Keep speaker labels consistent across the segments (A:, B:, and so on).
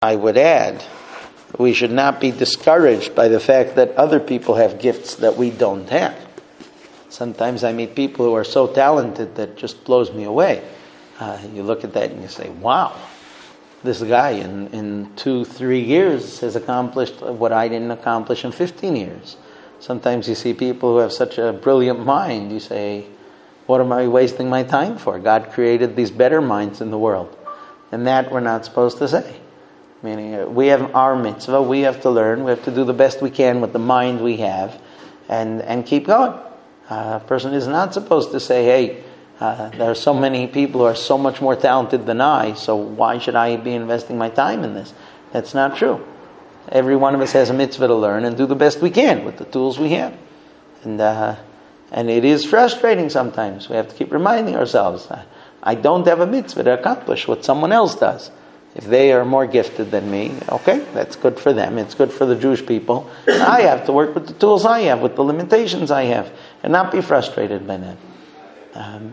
A: I would add, we should not be discouraged by the fact that other people have gifts that we don't have. Sometimes I meet people who are so talented that just blows me away. You look at that and you say, wow, this guy in 2-3 years has accomplished what I didn't accomplish in 15 years. Sometimes you see people who have such a brilliant mind, you say, what am I wasting my time for? God created these better minds in the world. And that we're not supposed to say. Meaning, we have our mitzvah, we have to learn, we have to do the best we can with the mind we have, and keep going. A person is not supposed to say, hey, there are so many people who are so much more talented than I, so why should I be investing my time in this? That's not true. Every one of us has a mitzvah to learn and do the best we can with the tools we have. And it is frustrating sometimes. We have to keep reminding ourselves, I don't have a mitzvah to accomplish what someone else does. If they are more gifted than me, okay, that's good for them. It's good for the Jewish people. I have to work with the tools I have, with the limitations I have, and not be frustrated by that.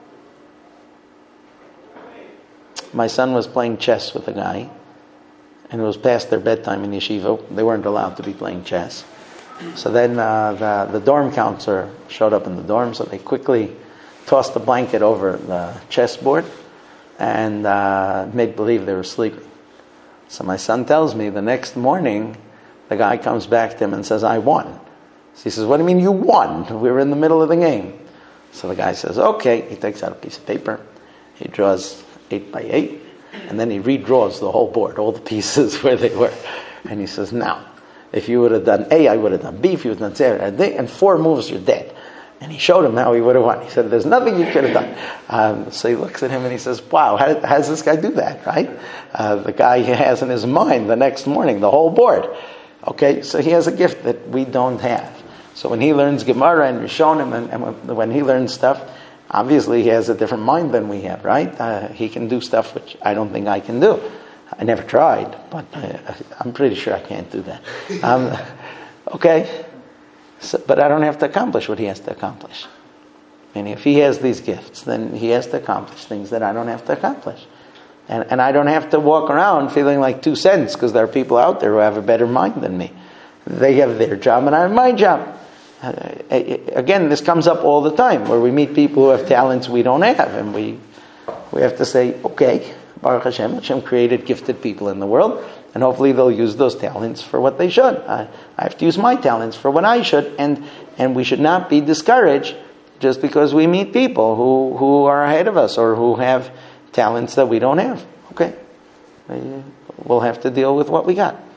A: My son was playing chess with a guy, and it was past their bedtime in yeshiva. They weren't allowed to be playing chess. So then the dorm counselor showed up in the dorm, so they quickly tossed the blanket over the chessboard and made believe they were sleeping. So my son tells me the next morning, the guy comes back to him and says, I won. So he says, what do you mean you won? We were in the middle of the game. So the guy says, okay. He takes out a piece of paper. He draws 8 by 8. And then he redraws the whole board, all the pieces where they were. And he says, now, if you would have done A, I would have done B. If you would have done C, I would have done D. And 4 moves, you're dead. And he showed him how he would have won. He said, there's nothing you could have done. So he looks at him and he says, wow, how does this guy do that, right? The guy has in his mind the next morning the whole board. Okay, so he has a gift that we don't have. So when he learns Gemara and Rishonim, and when he learns stuff, obviously he has a different mind than we have, right? He can do stuff which I don't think I can do. I never tried, but I'm pretty sure I can't do that. Okay? So, but I don't have to accomplish what he has to accomplish. And if he has these gifts, then he has to accomplish things that I don't have to accomplish. And I don't have to walk around feeling like 2 cents because there are people out there who have a better mind than me. They have their job and I have my job. Again, this comes up all the time where we meet people who have talents we don't have. And we have to say, okay, Baruch Hashem created gifted people in the world. And hopefully they'll use those talents for what they should. I have to use my talents for what I should. And we should not be discouraged just because we meet people who are ahead of us or who have talents that we don't have. Okay. We'll have to deal with what we got.